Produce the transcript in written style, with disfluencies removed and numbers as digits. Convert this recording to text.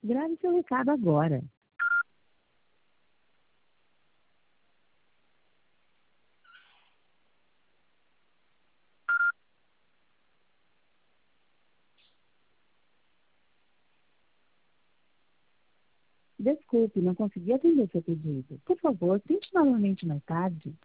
Grave seu recado agora. Desculpe, não consegui atender seu pedido. Por favor, tente novamente mais tarde.